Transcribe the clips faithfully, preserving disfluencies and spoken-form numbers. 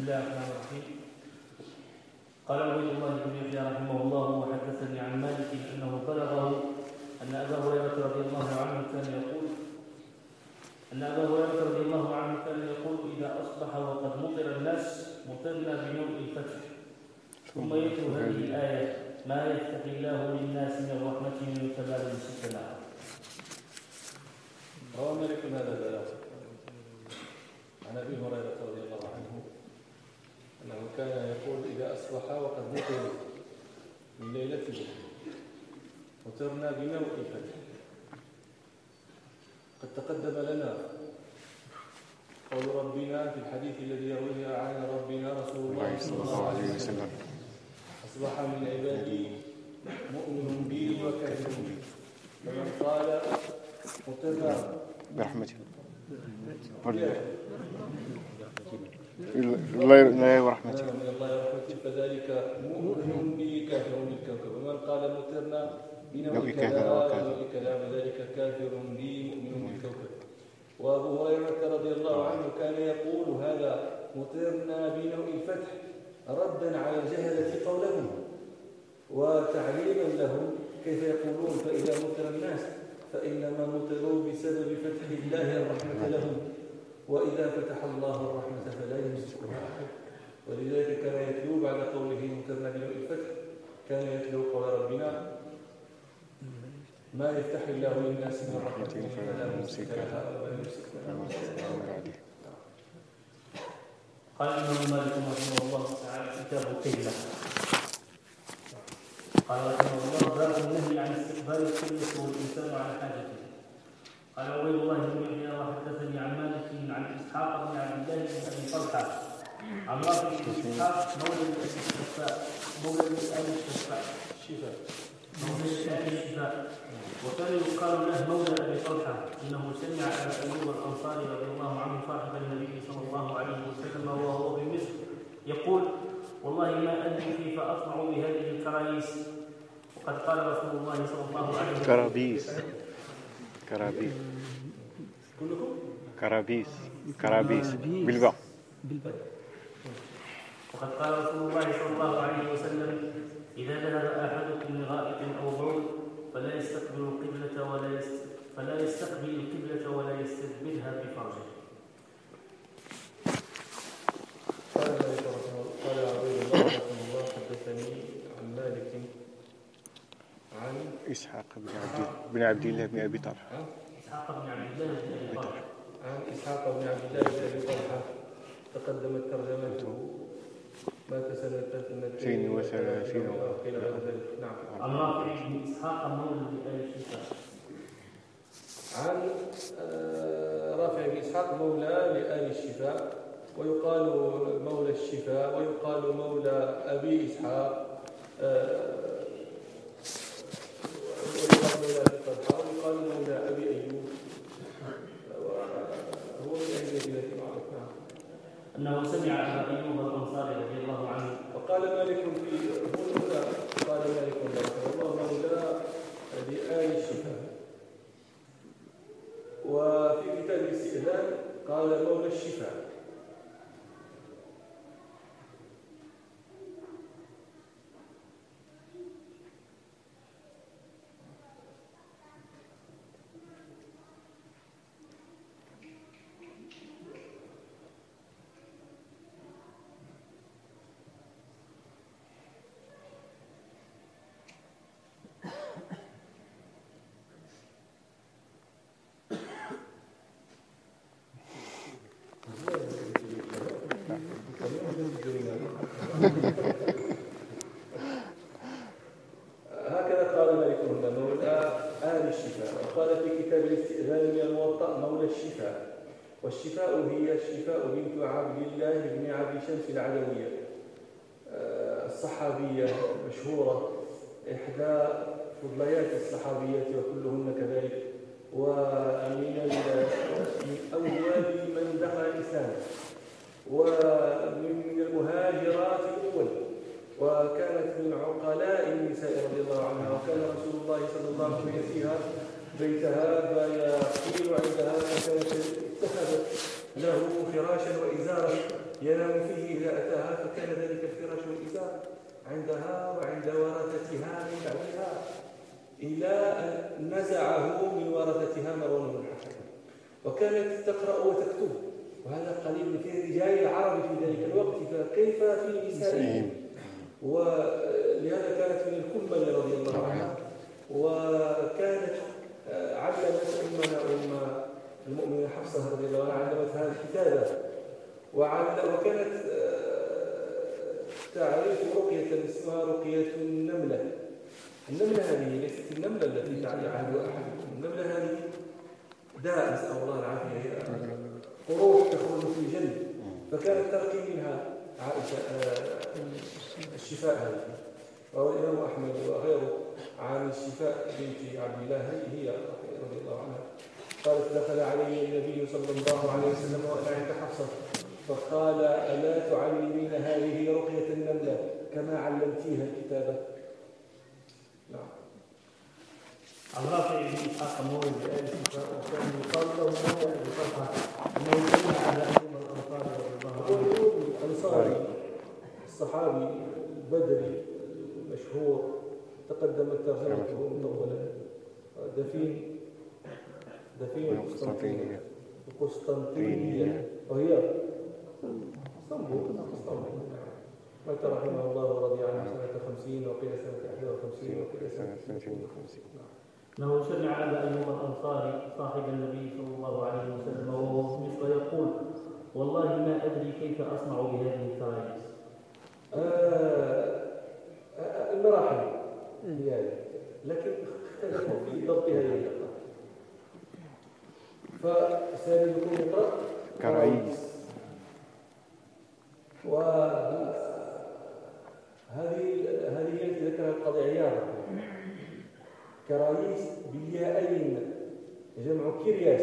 الله الرحمن الرحيم. قال عبيد الله بن يحيى رحمه الله وحدثني عن مالك انه بلغه ان ابا هريره رضي الله عنه كان يقول ان ابا هريره رضي الله عنه كان يقول اذا اصبح وقد مطر الناس مطرنا بنوء الفتح، ثم يتلو هذه الايه ما يفتح الله للناس من رحمته يتبادل السكنى. روى مالك هذا البلاغ عن ابي هريره رضي الله عنه انه كان يقول اذا اصبح وقد مطر من ليله مطرنا بنوء الفتح. قد تقدم لنا قول ربنا في الحديث الذي يرويه عن ربنا رسول الله صلى الله عليه وسلم: اصبح من عبادي مؤمن بي وكافر بي، فمن قال مطرنا برحمته الله ورحمته من الله ورحمته فذلك مؤمن بي كافر بالكوكب، ومن قال مطرنا بنوء كذا فذلك كافر بي مؤمن بالكوكب. وابو هريره رضي الله عنه كان يقول هذا مطرنا بنوء الفتح ردا على الجهله قولهم وتعليما لهم كيف يقولون فاذا مطر الناس فإنما مطروا بسبب فتح الله الرحمة لهم، وإذا فتح الله الرحمة فلا يمسكها أحد. ولذلك كان يتلو بعد قوله مطرنا بنوء الفتح كان يتلو قول ربنا ما يفتح الله للناس من رحمة فلا يمسك لها ولا يمسك لها. قال الإمام مالك رحمه الله تعالى كتاب القبلة. قال رحمه الله: باب النهي عن استقبال القبلة والإنسان على حاجته. قال عبيد الله بن يحيى وحدثني عن مالك عن إسحاق بن عبد الله بن أبي طلحة عن رافع بن إسحاق مولى أبي الشفاء مولى أبي الشفاء شفاء مولى أبي الشفاء وكان يقال له مولى أبي طلحة إنه سمع أبا أيوب الأنصاري رضي الله عنه صاحب النبي صلى الله عليه وسلم وهو بمصر يقول: والله ما أدري كيف أصنع بهذه الكراريس. وقد قال رسول الله صلى الله عليه وسلم: كرابيس كرابيس كلكم كرابيس كرابيس بالباء. وقد قال رسول الله صلى الله عليه وسلم: إذا ذهب أحدكم لغائط أو بول فلا يستقبل القبلة ولا يست... فلا يستقبل القبلة ولا يستدبرها بفرجه. قال قال عبيد الله رحمه الله حدثني عن مالك عن إسحاق بن عبد بن عبد الله بن أبي طلحة إسحاق بن عبد الله بن أبي طلحة عن إسحاق بن عبد الله بن أبي طلحة تقدمت ترجمته مات سنة اثنتين وثلاثين وقيل غير ذلك. نعم. عن رافع بن إسحاق مولى أبي الشفاء عن رافع بن إسحاق مولى لآل الشفاء، ويقال مولى الشفاء ويقال مولى أبي إسحاق، ويقال مولى أبي طلحة ويقال مولى أبي أيوب، وهو من أهل المدينة معروف. نعم. أنه سمع أبا أيوب الأنصاري رضي الله عنه. وقال مالك في هنا قال مالك رحمه الله مولى لآل الشفاء، وفي كتاب الاستئذان قال مولى الشفاء. هكذا قال مالك هنا مولى آل الشفاء. وقال في كتاب الاستئذان من الموطأ مولى الشفاء. والشفاء هي الشفاء بنت عبد الله بن عبد شمس العدوية الصحابية المشهورة، إحدى فضليات الصحابيات وكلهن كذلك، ومن أول من دخل الإسلام ومن المهاجرات الأول، وكانت من عقلاء النساء رضي الله عنها. وكان رسول الله صلى الله عليه وسلم فيها بيتها فيقيل عندها، فكانت اتخذت له فراشا وإزارا ينام فيه إذا أتاها، فكان ذلك الفراش والإزار عندها وعند ورثتها من بعدها، إلى أن نزعه من ورثتها مروان بن الحكم. وكانت تقرأ وتكتب، وهذا قليل في رجال العرب في ذلك الوقت، فكيف في نسائهم؟ ولهذا كانت من الكمل رضي الله عنها، وكانت علمت أمنا أم المؤمنة حفصة رضي الله عنها، علمتها الكتابة، وكانت تعرف رقية اسمها رقية النملة. النملة هذه ليست النملة التي تعرف أحدكم، النملة هذه داء نسأل الله العافية، قروح تخرج في الجلد، فكانت ترقي منها عائشة الشفاء هذه. روى الإمام أحمد وغيره عن الشفاء بنت عبد الله هي رضي الله عنها قالت: دخل علي النبي صلى الله عليه وسلم وأنا عند حفصة فقال: ألا تعلمين هذه رقية النملة كما علمتيها الكتابة؟ نعم. عن رافع بن إسحاق مولد آل شفاء، وكان يقال له موضع بطلحة أنه سمع على أيم الأنصار رضي الله عنه. الأنصاري الصحابي البدري المشهور تقدمت ترجمته مطولة، دفين دفين القسطنطينية القسطنطينية وهي اسطنبول اسطنبول مات رحمه الله ورضي عنه سنة خمسين وقيل سنة إحدى وخمسين وقيل سنة اثنين وخمسين. أنه سمع على أيوب الأنصاري صاحب النبي صلى الله عليه وسلم وهو مثل يقول: والله ما أدري كيف أصنع بهذه الكرائس. آه المراحل يعني، لكن اختلفوا في ضبط هذه اللقطة. فسامي يكون يقرأ كرائيس، وهذه هذه التي ذكرها القاضي عياض، كرائيس بالياءين جمع كرياس.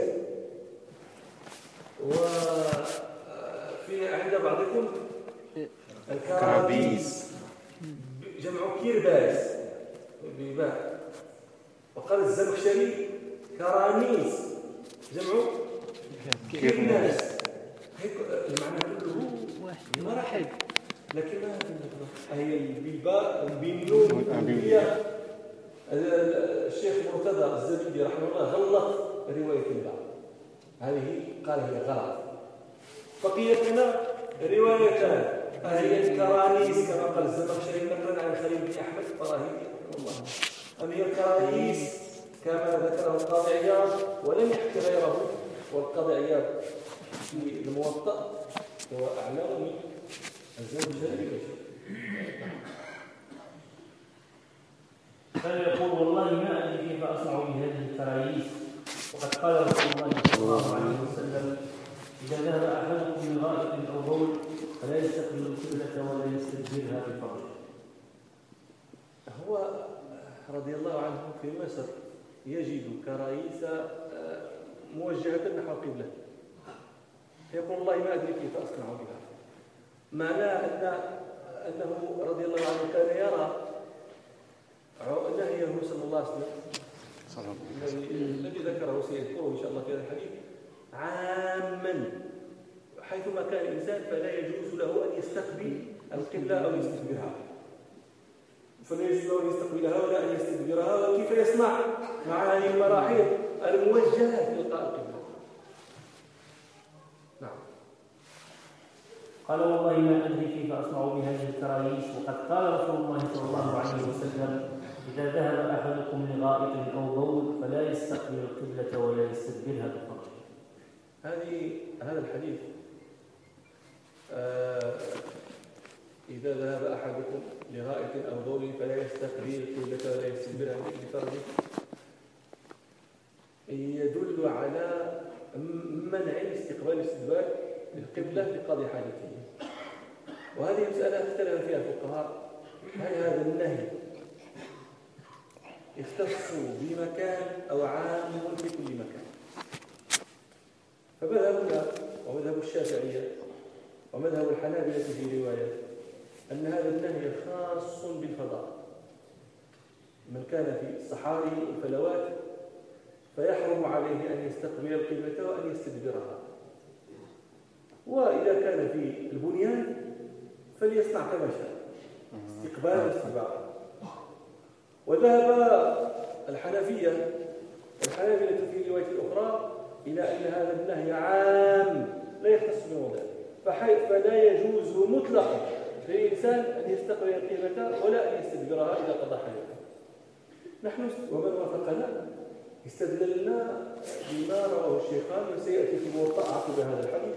وفي عند بعضكم الكرابيس جمع كيرباس بباء. وقال الزمخشري كرانيس جمع كيرناس. المعنى كله واحد، لكن ما هي بالباء بالنون بالياء. الشيخ مرتضى الزبيدي رحمه الله غلط رواية الباء، هذه قال هي غلط. بقيت لنا روايتان، هي الكرانيس كما قال الزمخشري نقلا عن خليل بن أحمد الفراهيدي رحمه الله، أم هي الكرانيس كما ذكره القاضي عياض، ولم يحكي غيره. والقاضي عياض في الموطأ هو أعلم من الزمخشري. كان يقول: والله ما أدري كيف أصنع بهذه الكرائس، وقد قال رسول الله صلى الله عليه وسلم: إذا ذهب أحدكم من غائط أو بول فلا يستقبل القبلة ولا يستدبرها بفضله. هو رضي الله عنه في مصر يجد كرائس موجهة نحو القبلة، فيقول: والله ما أدري كيف أصنع بها. معناه أن أنه رضي الله عنه كان يرى نهيه صلى الله عليه وسلم الذي ذكره سيذكره إن شاء الله في هذا الحديث عاما، حيثما كان الإنسان فلا يجوز له أن يستقبل القبلة أو يستدبرها، فلا يجوز له أن يستقبلها ولا أن يستدبرها. وكيف يصنع مع هذه المراحل الموجهة في لقاء القبلة؟ نعم. قال: والله ما أدري كيف أصنع بهذه الكرائس، وقد قال رسول الله صلى الله عليه وسلم: إذا ذهب أحدكم لغائط أو بول فلا يستقبل القبلة ولا يستدبرها بفضله. هذه هذا الحديث آه إذا ذهب أحدكم لغائط أو بول فلا يستقبل القبلة ولا يستدبرها بفضله يدل على منع استقبال استدبار القبلة لقضاء حاجته. وهذه مسألة اختلف فيها الفقهاء، هل هذا النهي يختص بمكان أو عام في كل مكان؟ فمذهبنا ومذهب الشافعية ومذهب الحنابلة في رواية أن هذا النهي خاص بالفضاء. من كان في الصحاري والفلوات فيحرم عليه أن يستقبل القبلة وأن يستدبرها. وإذا كان في البنيان فليصنع كما شاء استقبال واستدبار. وذهب الحنفية الحنابلة في رواية أخرى إلى أن هذا النهي عام لا يختص بموضع، فلا يجوز مطلقا للإنسان أن يستقبل القبلة ولا أن يستدبرها إذا قضى حاجته. نحن ومن وافقنا استدللنا بما رواه الشيخان وسيأتي في الموطأ عقب هذا الحديث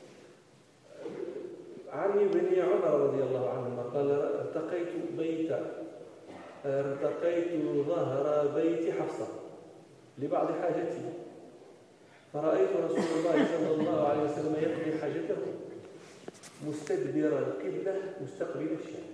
عن ابن عمر رضي الله عنهما قال: ارتقيت بيت ارتقيت ظهر بيت حفصة لبعض حاجتي، فرأيت رسول الله صلى الله عليه وسلم يقضي حاجته مستدبر القبلة مستقبل الشام.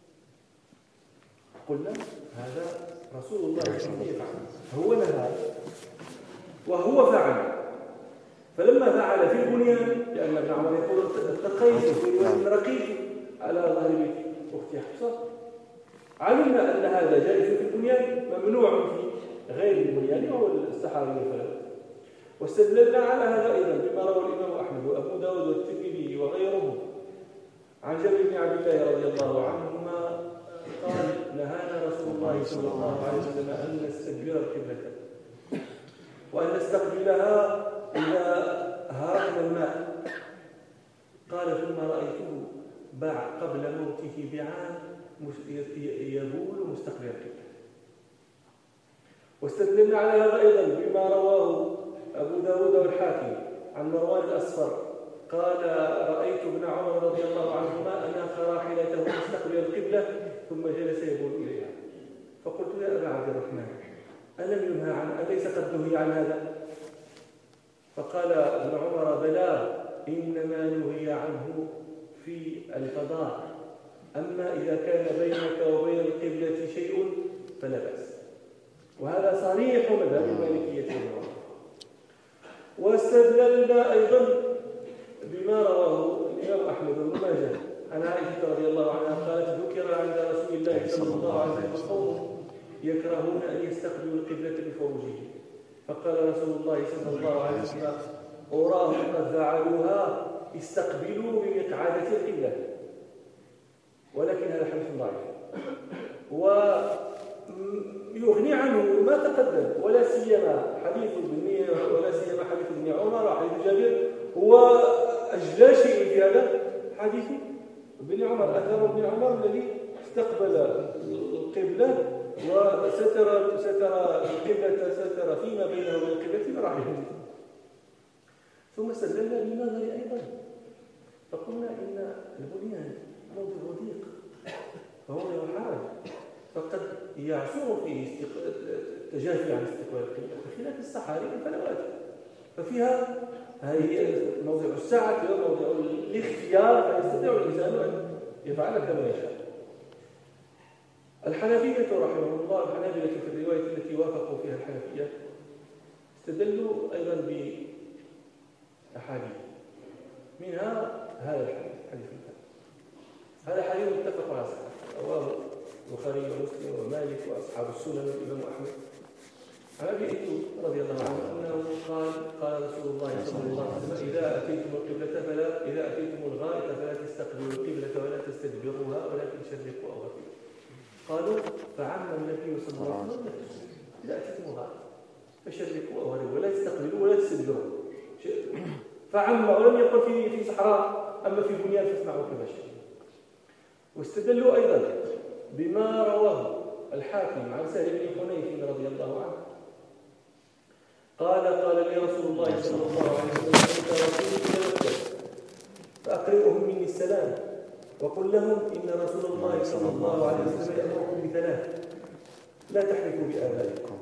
قلنا هذا رسول الله صلى الله عليه وسلم هو نهى وهو فعل، فلما فعل في البنيان، لأن ابن عمر يقول ارتقيت في رواية رقيت على ظهر بيت أختي حفصة، علمنا أن هذا جائز في البنيان ممنوع في غير البنيان وهو الصحابي والفلك. واستدللنا على هذا أيضا بما روى الإمام أحمد وأبو داود والترمذي وغيرهم عن جابر بن عبد الله رضي الله عنهما قال: نهانا رسول الله صلى الله عليه وسلم أن نستدبر القبلة وأن نستقبلها إذا هاقنا الماء. قال: ثم رأيته باع قبل موته بعام يبول مستقبل القبلة. واستدللنا على هذا أيضا بما رواه أبو داود والحاكم عن مروان الأصفر قال: رأيت ابن عمر رضي الله عنهما أناخ راحلته مستقبل القبلة ثم جلس يبول إليها. فقلت: يا أبا عبد الرحمن، ألم ينهى عن أليس قد نهي عن هذا؟ فقال ابن عمر: بلى، إنما نهي عنه في الفضاء، أما إذا كان بينك وبين القبلة شيء فلا بأس. وهذا صريح مذهب المالكية والمالكية. واستدللنا أيضا بما رواه الإمام أحمد بن ماجه عن عائشة رضي الله عنها قالت: ذكر عند رسول الله صلى الله عليه وسلم قوم يكرهون أن يستقبلوا القبلة بفروجه، فقال رسول الله صلى الله عليه وسلم: أراهم قد فعلوها، استقبلوا بمقعدة القبلة. ولكن هذا حديث ضعيف ويغني عنه ما تقدم، ولا سيما حديث ابن ولا سيما حديث ابن عمر وحديث جابر هو أجلى شيء في هذا حديث ابن عمر، أثر ابن عمر الذي استقبل القبلة وستر ستر القبلة ستر فيما بينه وبين القبلة براحته. ثم استدللنا بالنظر أيضا فقلنا إن البنيان موضع ضيق فموضع حرج، فقد يعسر فيه التجافي عن استقبال القبلة بخلاف الصحاري والفلوات، ففيها هي موضع السعة وموضع الاختيار، فيستطيع الإنسان أن يفعل كما يشاء. الحنفية رحمهم الله الحنابلة في الرواية التي وافقوا فيها الحنفية استدلوا أيضا بأحاديث، منها هذا الحديث حديث الفتح. هذا حديث متفق على صحته، رواه البخاري ومسلم ومالك وأصحاب السنن والإمام أحمد عن أبي أيوب رضي الله عنه أنه قال: قال رسول الله صلى الله عليه وسلم: إذا أتيتم القبلة فلا إذا أتيتم الغائط فلا تستقبلوا القبلة ولا تستدبروها ولكن شرقوا أو غربوا. قالوا: فعم النبي صلى الله عليه وسلم: إذا أتيتم الغائط فشرقوا أو غربوا ولا تستقبلوا ولا تستدبروا. فعم ولم يقل في في صحراء، أما في بنيان فاسمعوا كما شئتم. واستدلوا أيضا بما رواه الحاكم عن سهل بن حنيف رضي الله عنه قال: قال لي رسول الله صلى الله عليه وسلم: أنت رسول إلى مكة فأقرئهم مني السلام وقل لهم إن رسول الله صلى الله عليه وسلم يأمركم بثلاث: لا تحلفوا بآبائكم،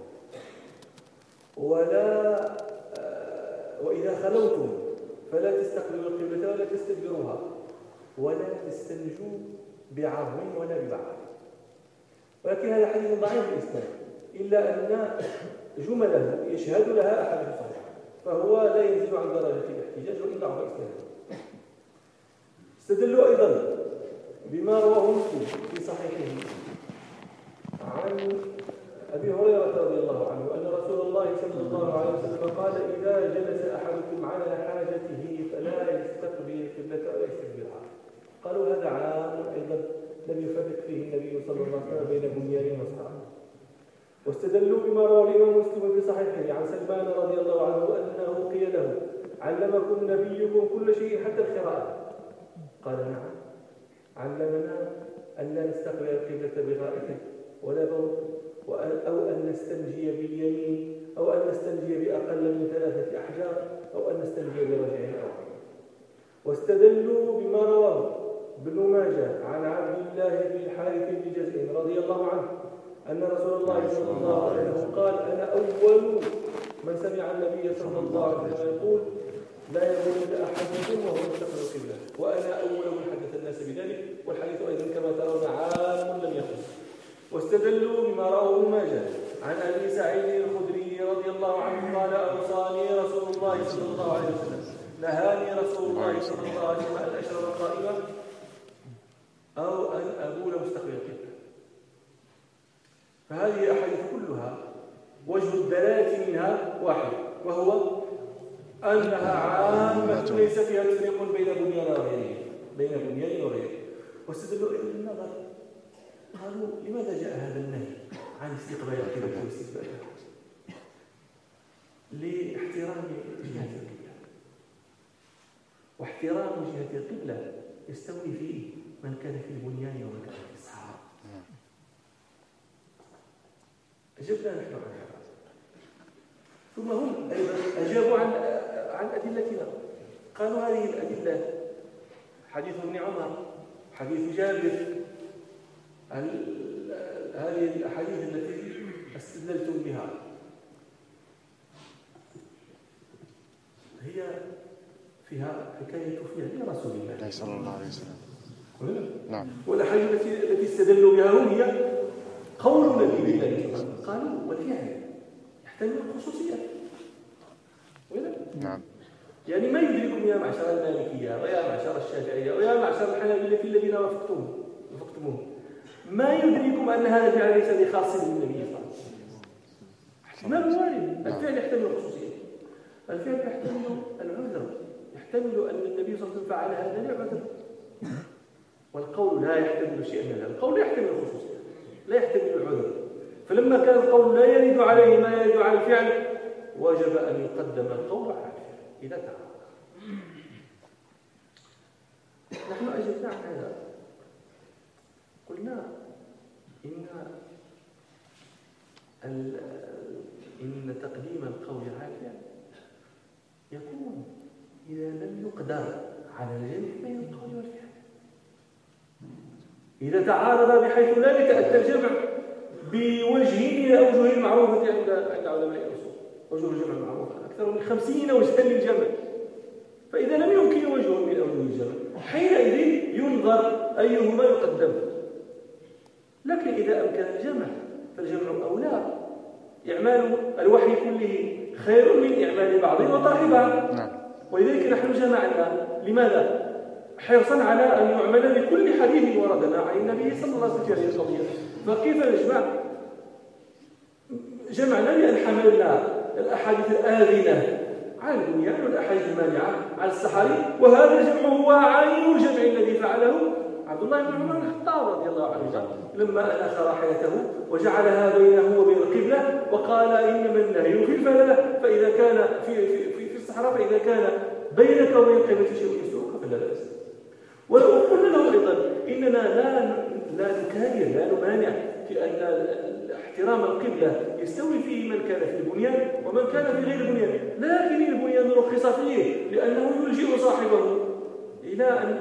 ولا وإذا خلوتم فلا تستقبلوا القبلة ولا تستدبروها، ولا تستنجوا بعظم ولا ببعض. ولكن هذا حديث ضعيف الإسناد، إلا أن جمله يشهد لها أحاديث صحيحة، فهو لا ينزل عن درجة الاحتجاج وإن ضعف إسناده. استدلوا أيضا بما رواه مسلم في صحيحه عن أبي هريرة رضي الله عنه أن رسول الله صلى الله عليه وسلم قال إذا جلس أحدكم على حاجته فلا يستقبل القبلة ولا يستدبرها. قالوا هذا عام أيضا لم يفرق فيه النبي صلى الله عليه وسلم بين بنيان وصحابه. واستدلوا بما رواه الإمام مسلم في صحيحه عن سلمان رضي الله عنه أنه قيل له علمكم نبيكم كل شيء حتى القراءة؟ قال نعم، علمنا أن لا نستقبل القبلة بغائط ولا بول أو أن نستنجي باليمين أو أن نستنجي بأقل من ثلاثة أحجار أو أن نستنجي برجعين أو عين. واستدلوا بما رواه ابن ماجه عن عبد الله بن الحارث بن جزء رضي الله عنه أن رسول الله صلى الله عليه وسلم قال أنا أول من سمع النبي صلى الله عليه وسلم يقول لا يقول أحدكم وهو مستقبل القبلة، وأنا أول من حدث الناس بذلك، والحديث أيضا كما ترون عام لم يكن. واستدلوا بما رواه ابن ماجه عن أبي سعيد الخدري رضي الله عنه قال أوصاني رسول الله صلى الله عليه وسلم نهاني رسول الله صلى الله عليه وسلم أن أشرب قائما أو أن أبول مستقبل القبلة. فهذه الأحاديث كلها وجه الدلالة منها واحد، وهو أنها عامة ليس فيها تفريق بين بنيان وغيره بين بنيان وغيره. واستدلوا إلى النظر، قالوا لماذا جاء هذا النهي عن استقبال القبلة واستقبالها؟ لاحترام جهة القبلة، واحترام جهة القبلة يستوي فيه من كان في البنيان ومن كان في الصحراء. أجبنا نحن عن هذا، ثم هم أيضا أجابوا عن عن أدلتنا. قالوا هذه الأدلة حديث ابن عمر، حديث جابر، هذه الأحاديث التي استدللتم بها هي فيها حكاية فعل رسول الله صلى الله عليه وسلم. نعم. والأحاديث التي التي استدلوا بها هم هي قول النبي صلى الله عليه وسلم. قالوا والفعل يحتمل الخصوصية. نعم. يعني ما يدركم يا معشر المالكية ويا معشر الشافعية ويا معشر الحنابلة الذين وافقتم وافقتموه، ما يدركم أن هذا الفعل ليس بخاص بالنبي صلى الله عليه وسلم. احتمال وارد، الفعل يحتمل الخصوصية، الفعل يحتمل العذر، يحتمل أن النبي صلى الله عليه وسلم فعل هذا لعذر. والقول لا يحتمل شيئا من هذا، القول لا يحتمل الخصوصية، لا يحتمل العذر. فلما كان القول لا يرد عليه ما يرد على الفعل وجب أن يقدم القول على الفعل إذا تعارض. نحن أجبنا عن هذا، قلنا إن إن تقديم القول على الفعل يكون إذا لم يقدر على الجمع بين القول والفعل. إذا تعارض بحيث لا يتأتى الجمع بوجه من الأوجه المعروفة عند عند علماء الأصول، وجه الجمع المعروفة أكثر من خمسين وجها للجمع، فإذا لم يمكن وجه من أوجه الجمع حينئذ ينظر أيهما يقدم. لكن إذا أمكن الجمع فالجمع أولى، إعمال الوحي كله خير من إعمال بعض وطرح بعض. ولذلك نحن جمعنا، لماذا؟ حرصا على أن يعمل بكل حديث وردنا عن النبي صلى الله عليه وسلم في هذه القضية. فكيف نجمع؟ جمعنا لأن حملنا الأحاديث الآذنة على البنيان والأحاديث المانعة على الصحاري، وهذا الجمع هو عين الجمع الذي فعله عبد الله بن عمر بن الخطاب رضي الله عنه لما أناخ راحلته وجعلها بينه وبين القبلة وقال إنما النهي في الفلة، فإذا كان في في في الصحراء فإذا كان بينك وبين القبلة شيء يسوءك فلا بأس. وقلنا له أيضا إننا لا لا نكاير لا نمانع في أن احترام القبلة يستوي فيه من كان في البنيان ومن كان في غير البنيان، لكن البنيان رخص فيه لأنه يلجئ صاحبه إلى أن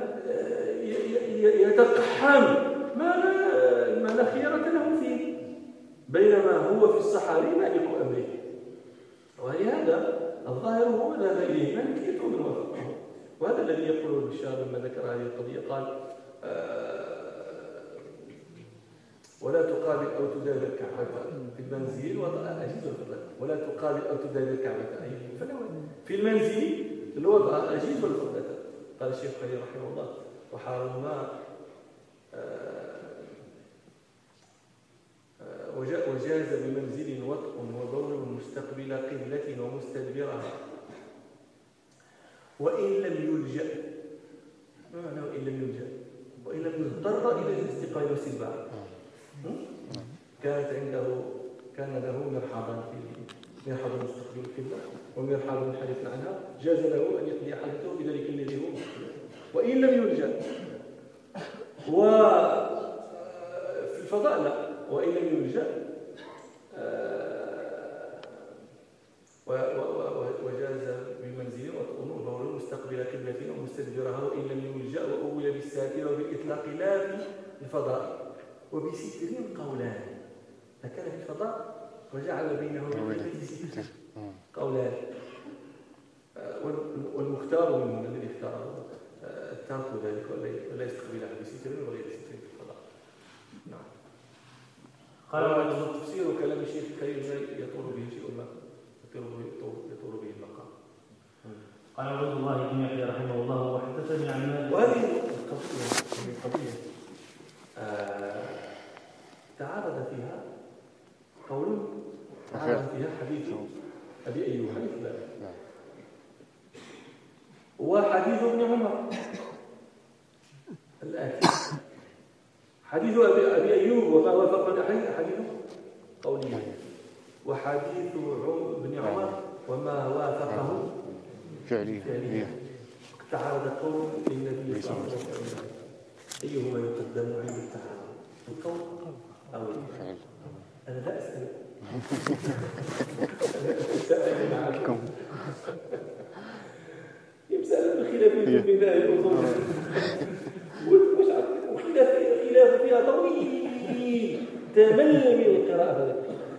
يتقحم ما لا ما لا خيرة له فيه، بينما هو في الصحاري مالك أمره. ولهذا الظاهر هو ذهب إليه مالكية وموافقه. وهذا الذي يقوله الشاب لما ذكر هذه القضية قال آه ولا تقابل أو تدابر كعبة في المنزل وأجيز الفضل، ولا تقابل أو تدابر كعبة في المنزل الوضع أجيز الفضل. قال الشيخ خليل رحمه الله وحارما آه وجاز بمنزل وطء وبول مستقبل قبلة ومستدبرها وإن لم يلجأ. ما معنى وإن لم يلجأ؟ وإن لم يضطر إلى الاستقبال والاستدبار. كانت عنده كان له مرحاضا في مرحاض مستقبل القبلة ومرحاض منحرف عنها، جاز له أن يقضي حاجته بذلك الذي هو وإن لم يلجأ. وفي الفضاء لا، وإن لم يلجأ وجاز بمنزل وطؤون وبول مستقبل قبلة ومستدبرها وإن لم يلجأ وأول بالساتر وبالإطلاق لا في الفضاء وبستر قولان. فكان في الفضاء وجعل بينه وبين ستر قولان، والمختار منهم الذي اختاره الترك ذلك ولا يستقبلها بستر وغير ستر في الفضاء. نعم. قال تفسير كلام الشيخ الكريم يطول به شيء ما يطول به المقام. قال عبد الله بن يحيى رحمه الله وحدثني عن مالك. وهذه القضية هذه القضية آه تعارض فيها قول تعارض فيها حديث أبي أيوب حديث لا وحديث ابن عمر الآتي. حديث أبي, أبي أيوب وما وافق الحديث حديث قولي، وحديث ابن عمر وما وافقه فعليا. تعارض قول للنبي صلى الله عليه وسلم أيهما يقدم عند التعارض، القول أو الفعل؟ أنا لا أسأل أسأل معكم يمسأل بخلاف من ذلك الأصول وخلاف خلاف فيها طويل تمل من القراءة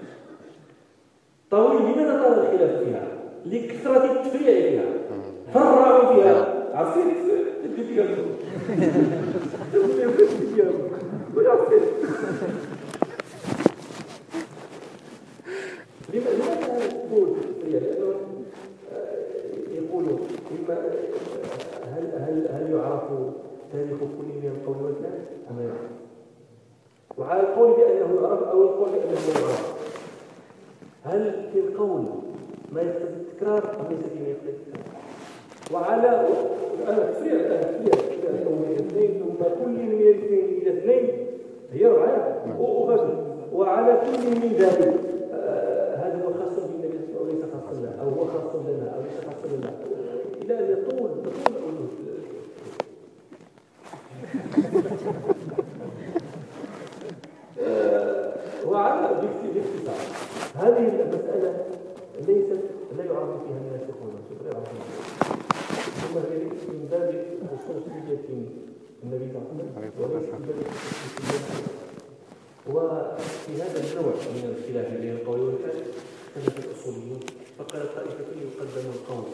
طويل. لماذا طال الخلاف فيها؟ لكثرة التفريع فيها، فرعوا فيها. عرفتي تدي فيها لماذا نقول التفريع؟ لأنه يقولوا هل هل هل يعرف تاريخ كل من القول والفعل أم لا يعرف؟ وعلى القول بأنه يعرف أو القول بأنه لا يعرف، هل في القول ما يقتضي التكرار أم ليس فيه ما يقتضي التكرار؟ وعلى الآن تفريع الآن تفريع من اثنين ثم كل من الاثنين إلى اثنين هي أربعة وغدا، وعلى كل من ذلك هذا هو خاص بالنبي أو ليس خاص لنا أو هو خاص لنا أو ليس خاص لنا إلى أن يطول يطول الأولوث. وعلى باختصار هذه المسألة ليست لا يعرف فيها الناسخ والمنسوخ، لا يعرف فيها ثم من باب خصوصية النبي صلى الله عليه وسلم وليس من باب خصوصية. وفي هذا النوع من الخلاف بين القول والفعل اختلف الأصوليون، فقال طائفة يقدم القول.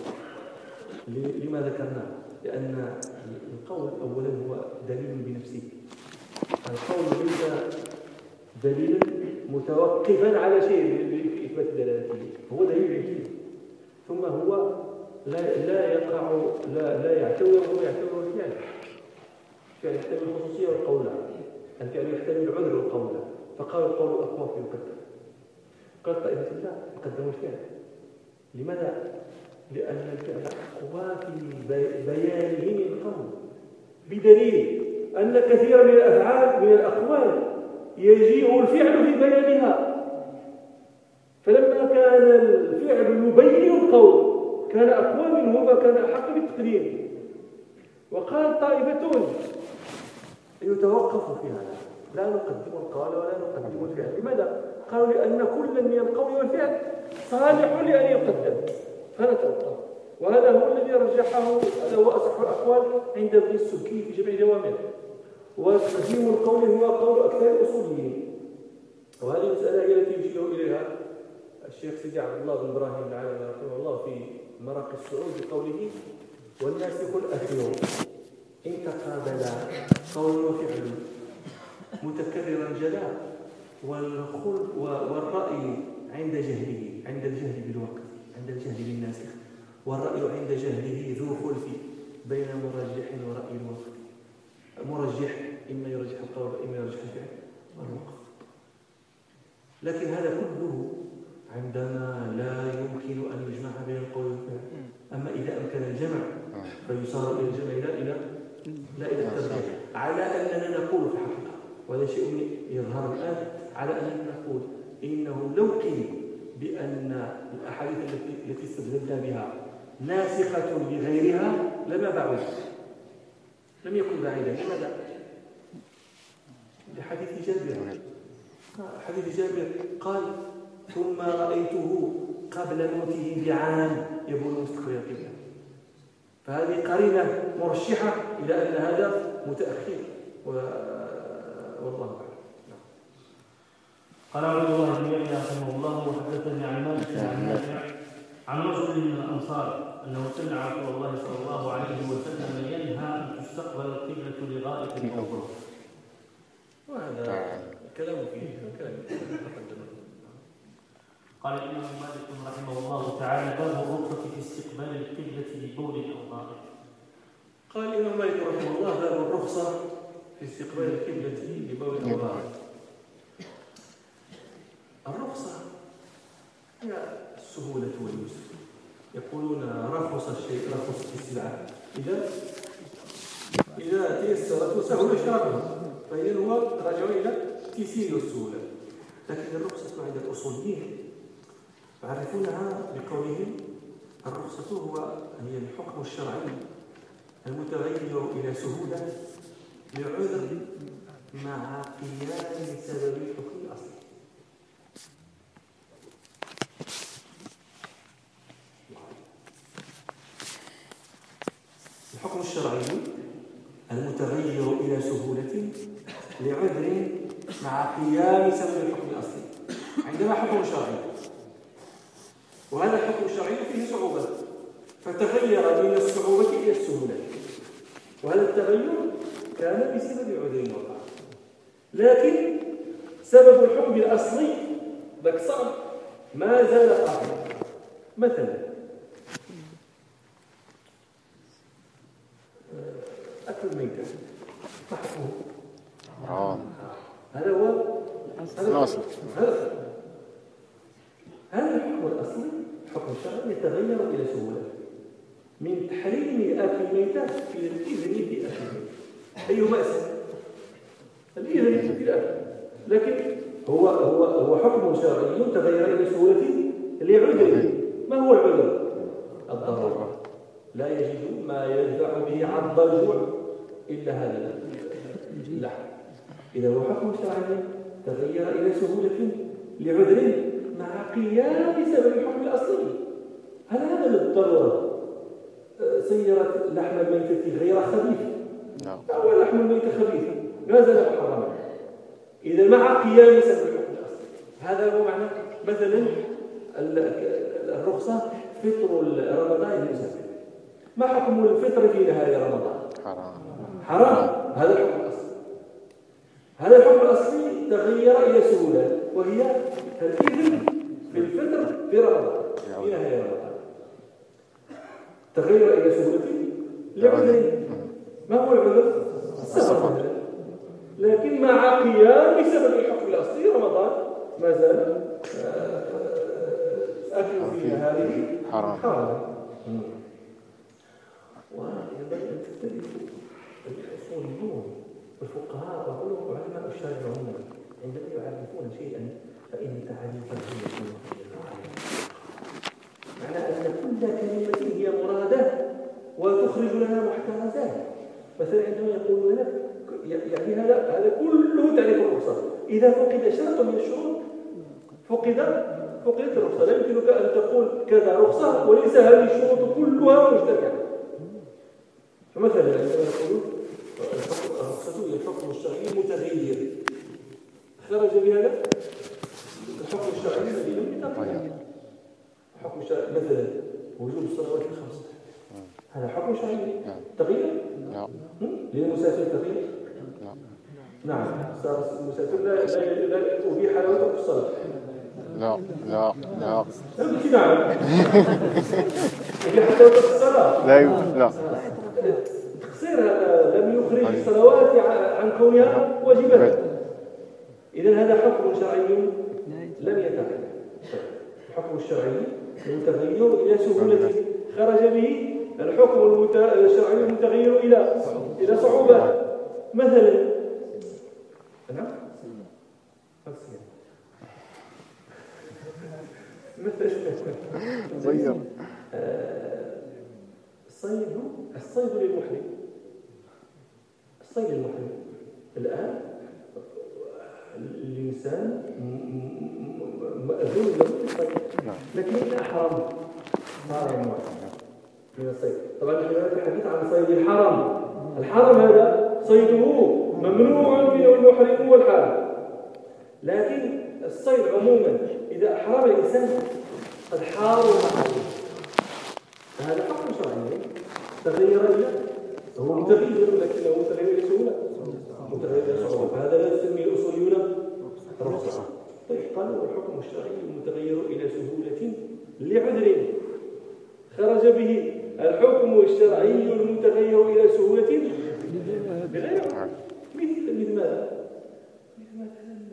لما ذكرناه؟ لأن القول أولا هو دليل بنفسه، القول ليس دليلا متوقفا على شيء في إثبات دلالته، هو دليل بنفسه. ثم هو لا لا يقع لا لا يعتبر هو يعتبر الفعل. الفعل يحتمل الخصوصية والقول، الفعل يحتمل العذر والقول، فقال القول أقوى في يقدم. قال طائفة لا يقدم الفعل. لماذا؟ لأن الفعل أقوى في بيانه من القول، بدليل أن كثيرا من الأفعال من الأقوال يجيء الفعل في بيانها، فلما كان الفعل يبين القول كان أقوى منه فكان أحق بالتقديم. وقال طائفة يتوقف في هذا، لا نقدم القول ولا نقدم الفعل. لماذا؟ قالوا لأن كل من القول والفعل صالح لأن يقدم فنتوقف. وهذا هو الذي رجحه، هذا هو أصح الأقوال عند ابن السبكي في جمع جوامع. وتقديم القول هو قول أكثر الأصوليين، وهذه المسألة هي التي يشير إليها الشيخ سيدي عبد الله بن إبراهيم العالمي رحمه الله في مراقي السعود بقوله: والناسخ الأخير إن تقابلا قول وفعل متكررا جلا والخلق والرأي عند جهله، عند الجهل بالوقت، عند الجهل بالناسخ، والرأي عند جهله ذو خلف بين مرجح ورأي الوقت. مرجح إما يرجح القول وإما يرجح الفعل والوقف. لكن هذا كله عندما لا يمكن أن يجمع بين القول والفعل. أما إذا أمكن الجمع فيصار إلى الجمع لا إلى لا إلى الترجيح، على أننا نقول في الحقيقة، وهذا شيء يظهر الآن، على أننا نقول إنه لو قيل بأن الأحاديث التي التي استدللنا بها ناسخة لغيرها لما بعد، لم يكن بعيدا. لماذا؟ لحديث جابر، حديث جابر قال: ثم رأيته قبل موته بعام يبول مستقبل القبلة. فهذه قرينة مرشحة إلى أن هذا متأخر، والله أعلم. قال عبد الله بن يحيى رحمه الله: وحدثني عن مالك عن نافع عن رجل من الأنصار أنه سمع رسول الله صلى الله عليه وسلم ينهى أن تستقبل القبلة لغائب أو ظهر. وهذا كلام فيه كلام. قال الإمام مالك رحمه الله تعالى: باب الرخصة في استقبال القبلة لبول أو غائب. قال الإمام مالك رحمه الله: باب الرخصة في استقبال القبلة لبول أو غائب. الرخصة هي السهولة واليسر. يقولون رخص الشيء، رخص السلعة إذا إذا تيسرت وسهل شرابها، فهي هو راجع إلى التيسير والسهولة. لكن الرخصة عند الأصوليين يعرفونها بقولهم: الرخصة هو هي الحكم الشرعي المتغير إلى سهولة لعذر مع قيام سبب الحكم الأصلي. الحكم الشرعي المتغير إلى سهولة لعذر مع قيام سبب الحكم الأصلي. عندنا حكم شرعي، وهذا الحكم الشرعي فيه صعوبة، فتغير من الصعوبة إلى السهولة، وهذا التغير كان بسبب عذر وقع. لكن سبب الحكم الأصلي ذاك صعب ما زال قائما. مثلا أكل الميتة ما حكمه؟ حرام. هذا هو الأصل. هذا هذا الحكم الأصلي، الحكم الشرعي يتغير إلى سهولة، من تحريم أكل الميتة إلى الإذن بأكل الميتة. أيهما أسهل؟ الإذن في الأكل. لكن هو هو هو حكم شرعي تغير إلى سهولة لعذر. ما هو العذر؟ الضرورة. لا يجد ما يدفع به عض الجوع إلا هذا اللحم. إذا هو حكم شرعي تغير إلى سهولة لعذر مع قيام سبب الحكم الأصلي. هل هذا بالضرورة سيرت لحم الميتة غير خبيث؟ أو لحم الميتة خبيث ما زال محرما. إذا مع قيام سبب الحكم الأصلي، هذا هو معنى مثلا الرخصة فطر رمضان المسافر. ما حكم الفطر في نهار رمضان؟ حرام. حرام. هذا الحكم الأصلي. هذا الحكم الأصلي تغير إلى سهولة، وهي الإذن بالفطر في رمضان في نهار رمضان. تغير إلى سهولة لعذر. ما هو العذر؟ السفر. لكن مع قيام سبب الحكم الأصلي رمضان ما زال أكل في نهاره حرام. حرام. وينبغي أن تختلفوا الأصوليون والفقهاء وعلماء الشرع عموما عندما يعرفون شيئا فإن تعريفه يكون معنى أن كل كلمة هي مرادة وتخرج لنا محترزات. مثلا عندما يقولون لك يعني هذا هذا كله تعريف الرخصة، إذا فقد شرط من الشروط فقد فقدت الرخصة. لا يمكنك أن تقول كذا رخصة وليس هذه الشروط كلها مجتمعة. فمثلا عندما يقولون الرخصة هي الحكم الشرعي المتغير، خرج بهذا الحكم الشرعي الذي لم يتغير. الحكم الشرعي مثلا وجوب الصلوات الخمس، هذا حكم شرعي تغيير؟ لا. للمسافر تغيير؟ لا. نعم، صار المسافر لا لا لا أبيح له الصلاة. لا لا لا. نعم. أبيح له الصلاة. لا لا. تقصير لم يخرج الصلوات عن كونها واجبات. إذا هذا حكم شرعي لم يتغير. الحكم الشرعي المتغير إلى سهولة خرج به الحكم الشرعي المتغير إلى إلى صعوبة. مثلا نعم مثلا غير الصيد الصيد للمحرم الصيد للمحرم الآن الإنسان مأذون له بالصيد، لكن إذا أحرم صار من الصيد. طبعا هناك الحديث عن صيد الحرم. الحرم هذا صيده ممنوع منه المحرم والحارم، لكن الصيد عموما إذا أحرم الإنسان قد حارم عليه. هذا حكم شرعي تغير إلى هو متغير، لكنه متغير إلى سهولة متغير إلى صعوبة. هذا لا يسميه الأصوليون رخصة. طيب قالوا الحكم الشرعي المتغير إلى سهولة لعذر خرج به الحكم الشرعي المتغير إلى سهولة بغير عذر. مثل مثل ماذا؟ مثل مثلا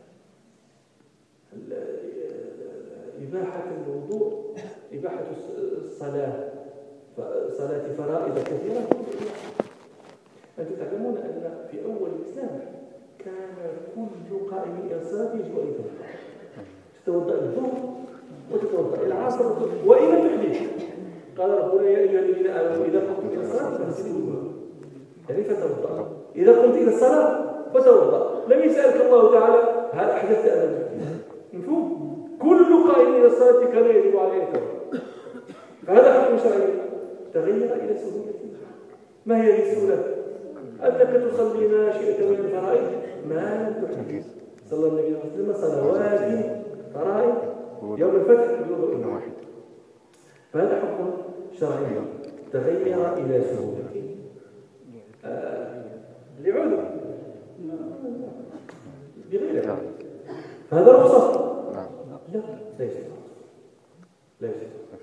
إباحة الوضوء، إباحة الصلاة، صلاة فرائض كثيرة. أنتم تعلمون أن في أول الإسلام كان كل قائم إلى الصلاة يجب أن يتوضأ. تتوضأ الظهر وتتوضأ العصر وإلى التحديد. قال ربنا يا أيها الذين آمنوا إذا قمتم إلى الصلاة فاغسلوا يعني فتوضأ. إذا قمت إلى الصلاة فتوضأ. لم يسألك الله تعالى هل أحدثت أم مفهوم؟ كل قائم إلى الصلاة كان يجب عليه التوضأ. فهذا حكم شرعي تغير إلى سهولة. ما هي هذه السهولة؟ أنك تصلي ما شئت من الفرائض ما لم تحدث. صلى النبي صلى الله عليه وسلم صلوات فرائض يوم الفتح بوضوء واحد. فهذا حكم شرعي تغير إلى سهولة آه لعذر بغير عذر. فهذا رخصة؟ لا ليس ليس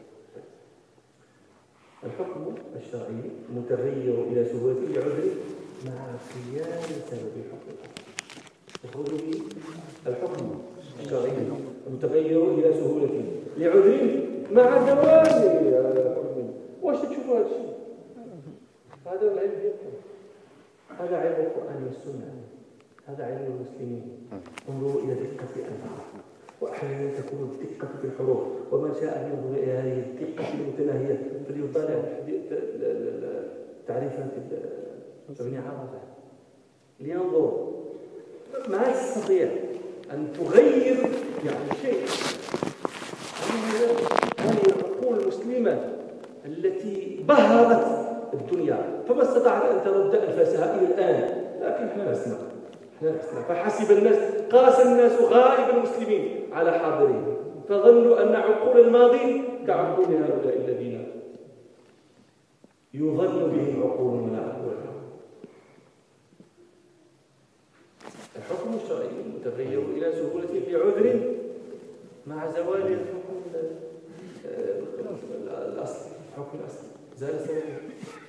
الحكم الشرعي متغير إلى سهولة لعذر مع قيام سبب الحكم. يخرج به الحكم الشرعي متغير إلى سهولة لعذر مع زوال الحكم. واش تشوفوا هذا الشيء؟ هذا العلم يقول هذا علم القرآن والسنة، هذا علم المسلمين. انظروا إلى دقة الألفاظ، وأحيانا تكون الدقة في الحروف. ومن شاء ينظر إلى هذه الدقة المتناهية فليطالع تعريفات ابن عرفة لينظر. ما تستطيع أن تغير يعني شيء. هذه العقول المسلمة التي بهرت الدنيا فما استطاعت أن ترد أنفاسها إلى الآن، لكن احنا نسمع احنا نسمع. فحسب الناس قاس الناس غائب المسلمين على حاضرين، فظنوا أن عقول الماضين كعقول هؤلاء الذين يظن بهم عقولهم لا عقولهم. الحكم الشرعي متغير إلى سهولة بعذر مع زوال الحكم الأصل. الحكم الأصل زال سببه.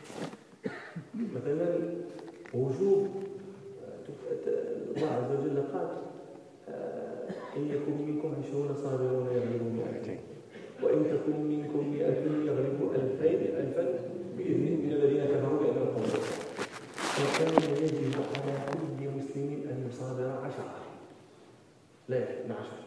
مثلا وجوب الله عز وجل قال إن يكن منكم عشرون صابرون يغلبوا مئتين وإن تكن منكم مئة يغلبوا ألفين ألفا بإذن من الذين كفروا بأنهم قوم. فكان يجب على كل مسلم أن يصابر عشرة لا يكن عشرة.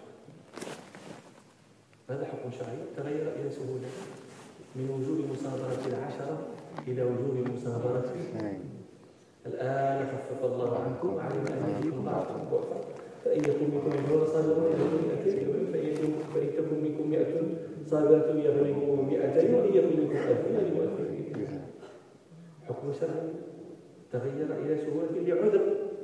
هذا حكم شرعي تغير إلى سهولة من وجوب مصابرة العشرة إلى وجوب مصابرة الآن خفف الله عنكم وعلم أن فيكم ضعفا وضعفا فإن يكن منكم عشرون صابرون يغلبوا مئتين فإن تكن منكم مئة صابرة يغلبوا مئتين وإن يكن منكم ألفين يغلبوا ألفين. حكم شرعي تغير إلى سهولة لعذر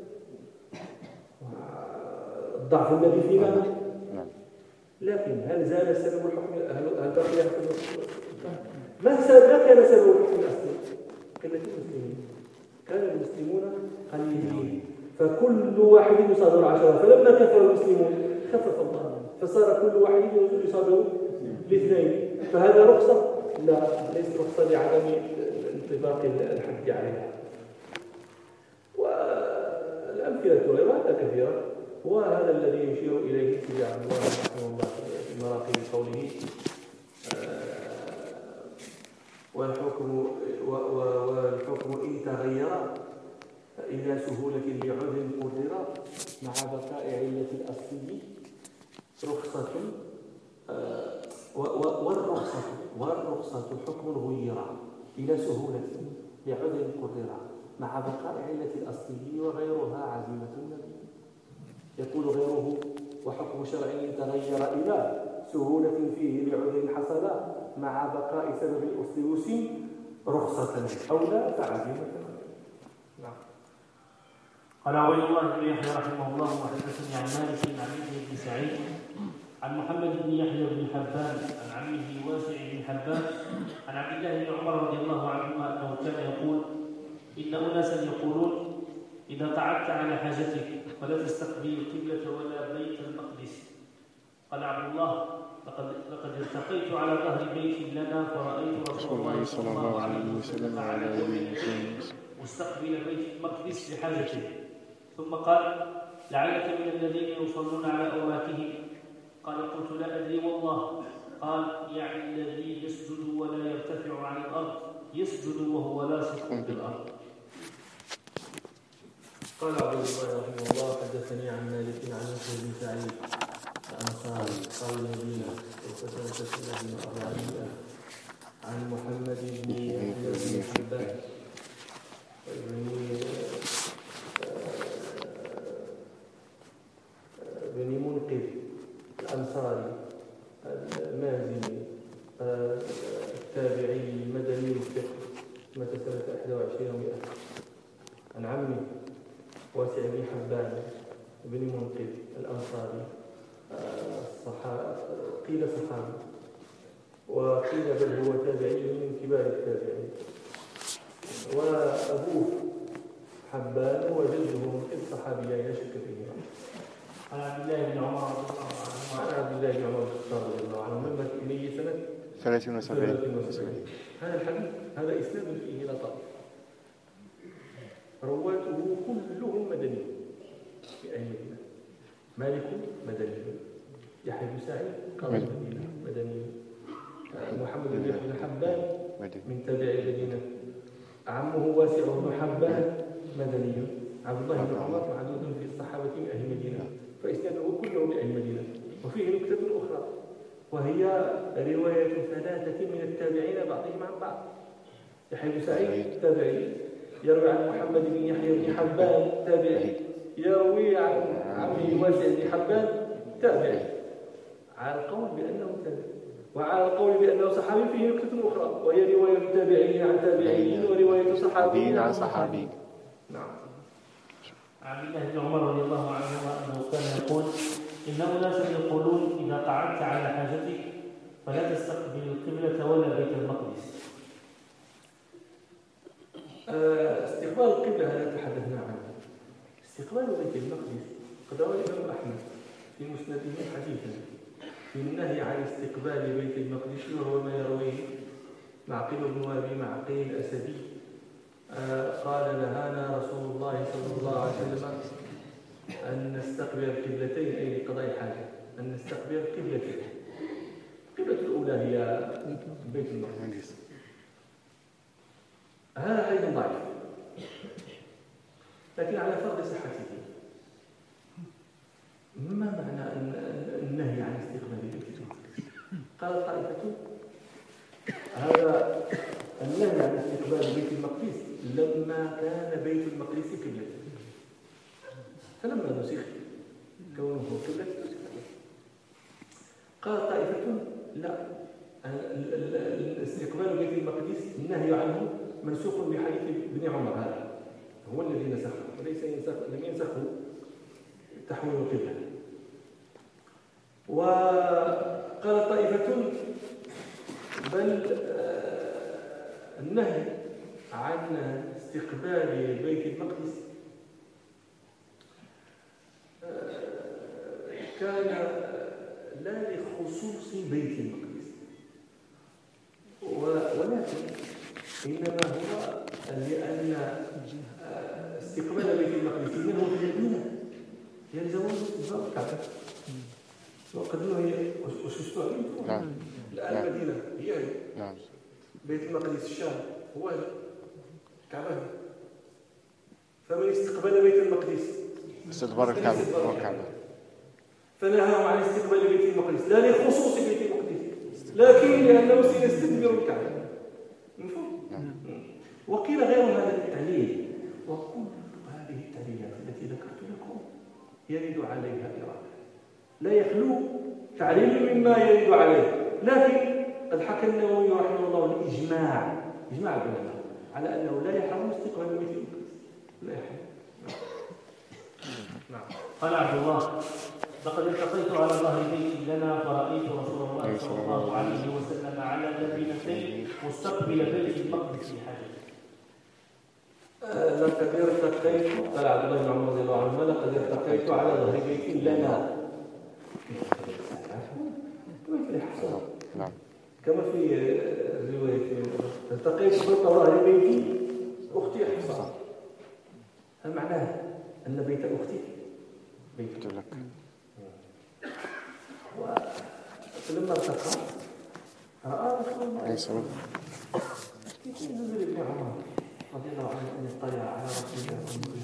الضعف الذي فينا. لكن هل زال سبب الحكم؟ هل بقي الحكم؟ ما كان سبب الحكم الأصلي؟ قلة المسلمين. كان المسلمون قليلين فكل واحد يصابر عشرة، فلما كثر المسلمون خفف الله فصار كل واحد يصابر لاثنين. فهذا رخصة؟ لا ليس رخصة لعدم انطباق الحد عليها. والأمثلة غيرها كثيرة. وهذا الذي يشير إليه سيدي عبد الله رحمه الله في مراقب قوله والحكم والحكم إن تغير إلى سهولة لعذر قدر مع بقاء علة الأصلي رخصة والرخصة والرخصة حكم غير إلى سهولة لعذر قدر مع بقاء علة الأصلي وغيرها عزيمة النبي. يقول غيره وحكم شرعي تغير إلى سهولة فيه لعذر حصل مع بقاء سبب الأصل رخصة أو لا فعزيمة. نعم. قال عبيد الله بن يحيى رحمه الله وحدثني عن مالك عن ابن بن سعيد عن محمد بن يحيى بن حبان عن عمه واسع بن حبان عن عبد الله بن عمر رضي الله عنهما انه كان يقول ان اناسا يقولون اذا قعدت على حاجتك فلا تستقبل القبله ولا بيت المقدس. قال عبد الله لقد لقد ارتقيت على ظهر بيت لنا فرايت رسول الله صلى الله عليه وسلم على يمينه مستقبل بيت المقدس لحاجته، ثم قال لعلك من الذين يصلون على أوراكهم. قال قلت لا أدري والله. قال يعني الذي يسجد ولا يرتفع عن الأرض يسجد وهو لاصق بالأرض. قال عبد الله رحمه الله حدثني عن مالك عن يحيى بن سعيد الأنصاري قال المدينة وفترة الذين أربعين عن محمد بن يحيى بن حبان بن منقذ الأنصاري المازني التابعي المدني الفقه مات سنة إحدى وعشرين ومئة عن عمه واسع بن حبان بن منقذ الأنصاري قيل صحابي وقيل بل هو تابعي من كبار التابعين، وأبوه حبان وجده منقذ صحابي لا شك فيه. عن عبد الله بن عمر رضي الله عنه عن عبد الله بن عمر رضي الله عنه مما إليه سنة ثلاثين وسبعين. هذا الحديث هذا إسناد فيه لطائف رواته كلهم مدني في أهل المدينة. مالك مدني، يحيى بن سعيد مدني مدني، محمد بن يحيى بن حبان من تابع المدينة، عمه واسع بن حبان مدني، عبد الله بن عمر معدود في الصحابة من أهل المدينة، فإسناده كله من أهل المدينة. وفيه نكتة أخرى وهي رواية ثلاثة من التابعين بعضهم عن بعض. يحيى بن سعيد تابعي يروي عن محمد بن يحيى بن حبان تابعي يروي عن عمه واسع بن حبان تابعي، على القول بأنه تابعي، وعلى القول بأنه صحابي فيه نكتة أخرى وهي رواية تابعي عن تابعي ورواية صحابي عن صحابي. نعم. عن عبد الله بن عمر رضي الله عنهما انه كان يقول ان اناسا يقولون اذا قعدت على حاجتك فلا تستقبل القبله ولا بيت المقدس. استقبال القبله هذا تحدثنا عنه. استقبال بيت المقدس قد روى الامام احمد في مسنده حديثا في النهي عن استقبال بيت المقدس، وهو ما يرويه معقل بن ابي معقل الاسدي قال نهانا رسول الله صلى الله عليه وسلم أن نستقبل القبلتين، أي لقضاء الحاجة، أن نستقبل القبلتين. القبلة الأولى هي بيت المقدس، هذا أيضا ضعيف لكن على فرض صحته. ما معنى النهي عن استقبال بيت المقدس؟ قال طائفة هذا النهي عن استقبال بيت المقدس لما كان بيت المقدس قبلة، فلما نسخ كونه قبلة نسخ. قال طائفة لا، استقبال بيت المقدس النهي عنه منسوخ بحديث ابن عمر، هذا هو الذي نسخه وليس ينسخ، لم ينسخه تحويل القبلة. وقال طائفة بل النهي عن استقبال بيت المقدس كان لا لخصوص بيت المقدس، ولكن إنما هو لأن استقبال بيت المقدس منه في المدينة يلزم إزاء الكعبة. وقد هي وش تعلم؟ نعم. الآن نعم. المدينة هي هي. نعم. بيت المقدس الشام هو هذا الكعبة. فمن استقبل بيت المقدس استدبار الكعبة هو الكعبة. فنهاهم عن استقبال بيت المقدس لا لخصوص بيت المقدس لكن لأنه سيستدبر الكعبة. مفهوم؟ وقيل غير هذا التعليل وكل هذه التعليلات التي ذكرت لكم يرد عليها إرادة لا يخلو تعليل مما يرد عليه. لكن قد حكى النووي رحمه الله الإجماع إجماع العلماء على أنه لا يحرم استقبال بيت المقدس لا يحرم. نعم. قال عبد الله لقد التقيت على ظهر بيت لنا فرأيت رسول الله صلى الله عليه وسلم على لبنتين مستقبل بيت المقدس في حاجته. لقد ارتقيت قال عبد الله بن عمر رضي الله عنهما لقد ارتقيت على ظهر بيت لنا نعم. كما في الرواية التقيت فوق ظهر بيت أختي حفصة. هل معناه أن بيت أختي بيت لك. فلما ارتقى رأى رسول الله أي سبب؟ نزل ابن عمر رضي الله عنه أن يطلع على رسول الله